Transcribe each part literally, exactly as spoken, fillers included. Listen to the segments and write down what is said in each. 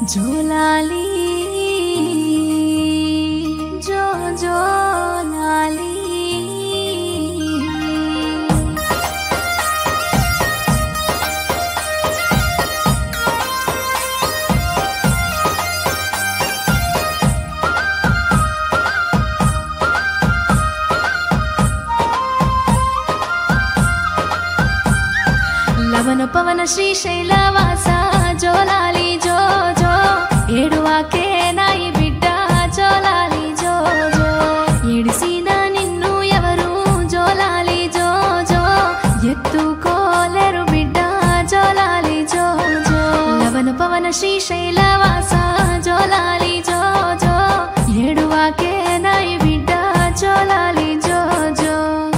జోలాలి జో జోలాలి లవన పవన శ్రీశైలవాస జోలాలి జో జో ఏడువాకే నాయి బిడ్డ జోలాలి జో జో ఏడిసిన నిన్ను ఎవరు జోలాలి జో జో ఎత్తుకోలేరు బిడ్డ జోలాలి జో జో లవన పవన శ్రీశైలవాస జోలాలి జో జో ఏడువాకే నాయి బిడ్డ జోలాలి జో జో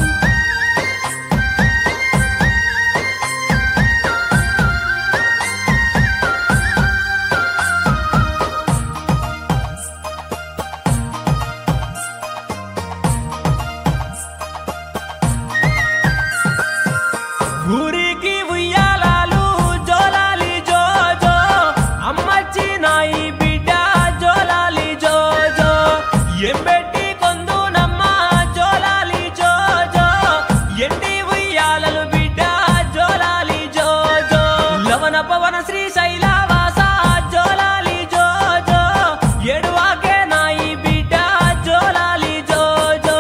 ఊరికి ఉయ్యాలాలు జోలాలి జో జో అమ్మచ్చి నాయి బిడ్డ జోలాలి జో జో ఎంబెట్టి కొందునమ్మ జోలాలి జో జో ఎండి ఉయ్యాలలు బిడ్డ జోలాలి జో జో లవన పవన శ్రీశైలవాస జోలాలి జో జో ఎడువాకే నాయి బిడ్డ జోలాలి జో జో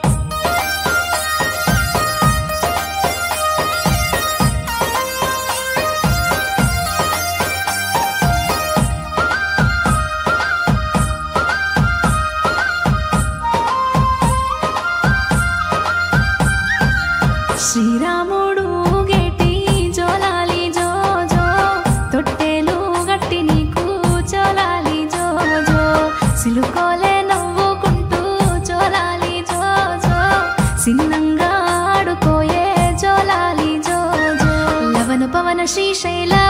శ్రీరాముడు గేటి జోలాలి జో జో తొట్టెలు గట్టి నీకు జోలాలి జో జో సిలుకోలే నవ్వుకుంటూ జోలాలి జో జో సిన్నంగా ఆడుకోయే జోలాలి జో జో లవన పవన శ్రీశైల